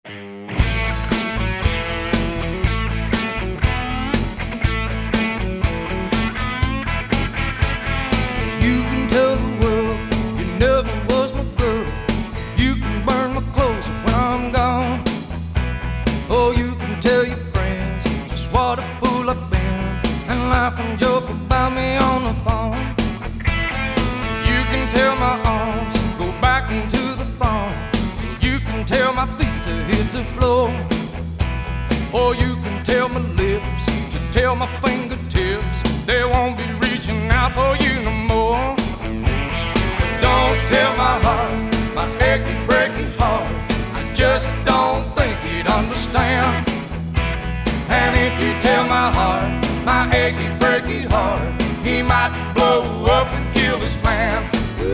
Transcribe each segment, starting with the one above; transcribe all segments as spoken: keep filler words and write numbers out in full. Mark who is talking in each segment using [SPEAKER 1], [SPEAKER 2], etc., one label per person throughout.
[SPEAKER 1] You can tell the world you never was my girl. You can burn my clothes when I'm gone. Oh, you can tell your friends just what a fool I've been, and laugh and joke about me on the phone. You can tell my arms go back into the phone. You can tell my feet to hit the floor. Or you can tell my lips to tell my fingertips they won't be reaching out for you no more. Don't tell my heart, my achy, breaky heart, I just don't think he'd understand. And if you tell my heart, my achy, breaky heart, he might blow up and kill this man.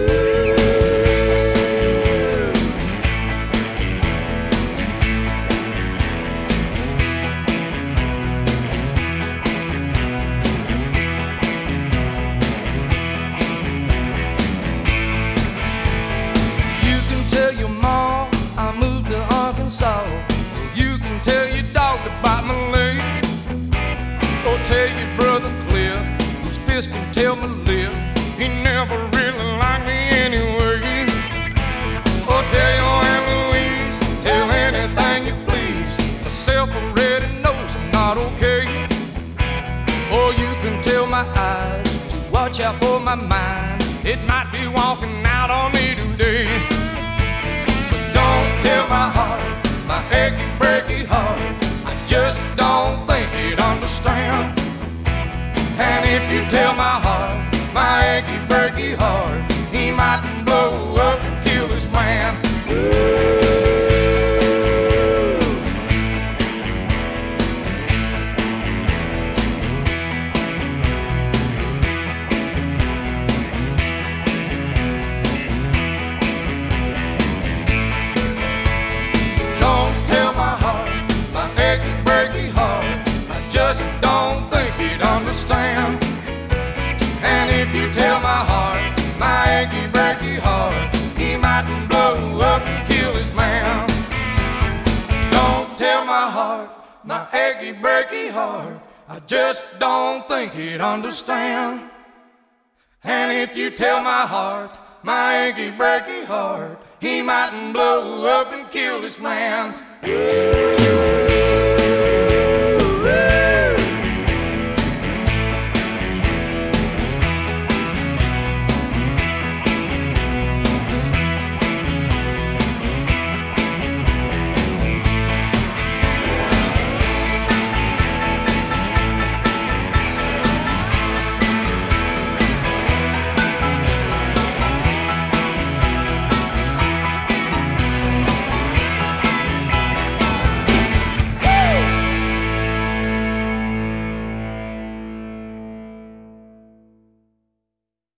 [SPEAKER 1] Tell your mom I moved to Arkansas. You can tell your dog to bite my leg. Or tell your brother Cliff, whose fist can tell my lip, he never really liked me anyway. Or tell your Aunt Louise, tell anything you please, myself already knows I'm not okay. Or you can tell my eyes to watch out for my mind, it might be walking out on me today. Tell my heart, my achy, breaky heart, I just don't think he'd understand. And if you tell my heart, my achy, breaky heart, he might blow up and kill this man. Just don't think he'd understand. And if you tell my heart, my achy, breaky heart, he might blow up and kill his man. Don't tell my heart, my achy, breaky heart, I just don't think he'd understand. And if you tell my heart, my achy, breaky heart, he might blow up and kill this man.